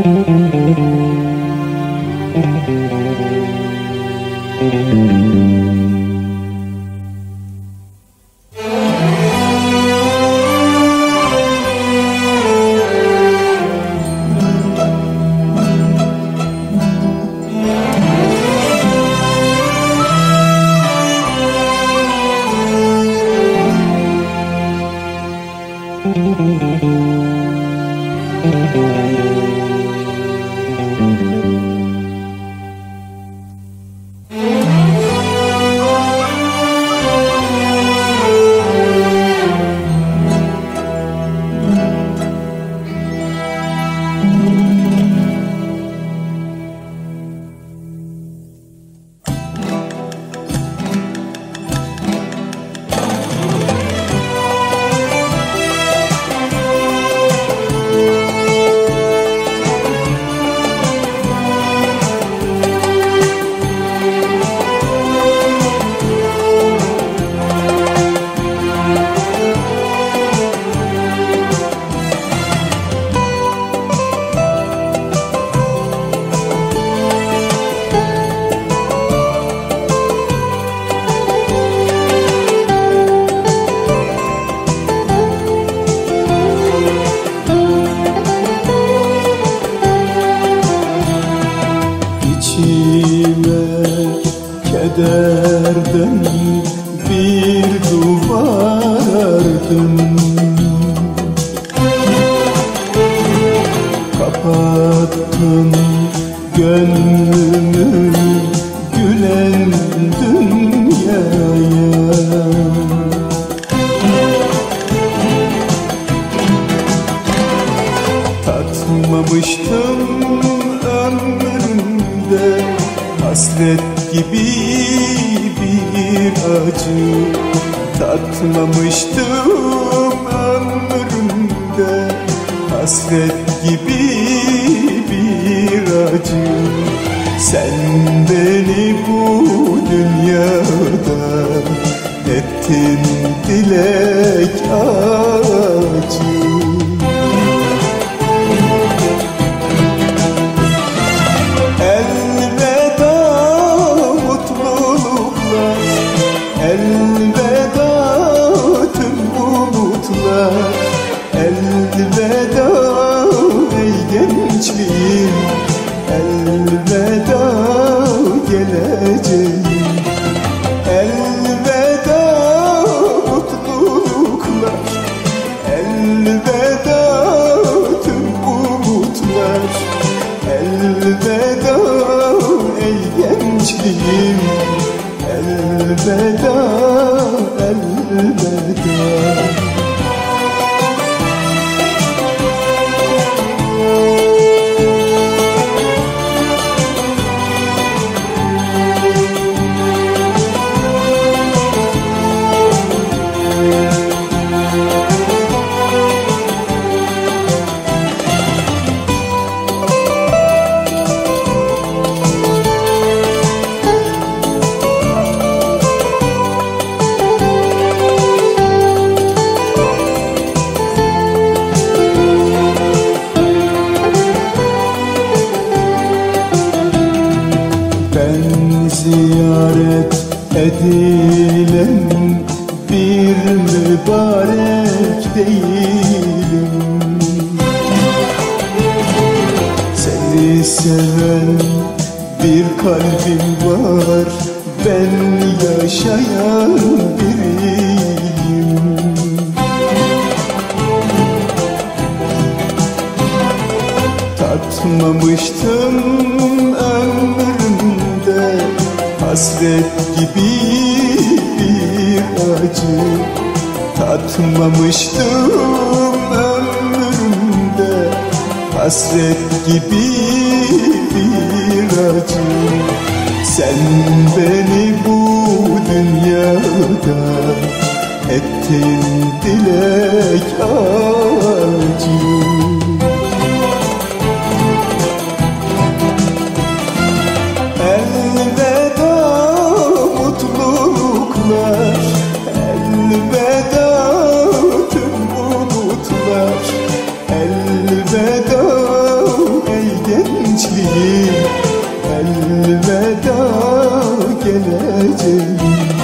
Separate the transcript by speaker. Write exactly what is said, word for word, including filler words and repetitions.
Speaker 1: Kederden bir duvar ördüm, kapattın gönlümü gülen dünyaya. Tatmamıştım ömrümde hasret gibi bir acı, tatmamıştım ömrümde hasret gibi bir acı. Sen beni bu dünyada ettin dilek acı. Elveda tüm umutlar, elveda ey gençliğim, elveda geleceğim. Elveda mutluluklar, elveda tüm umutlar, elveda ey gençliğim, elveda, elveda. Ben ziyaret edilen bir mübarek değilim. Seni seven bir kalbim var, ben yaşayan biriyim. Tatmamıştım ömrümde hasret gibi bir acı, tatmamıştım ömrümde hasret gibi bir acı. Sen beni bu dünyada ettin dilek acı. Elveda mutluluklar, elveda tüm umutlar, elveda ey geleceğim.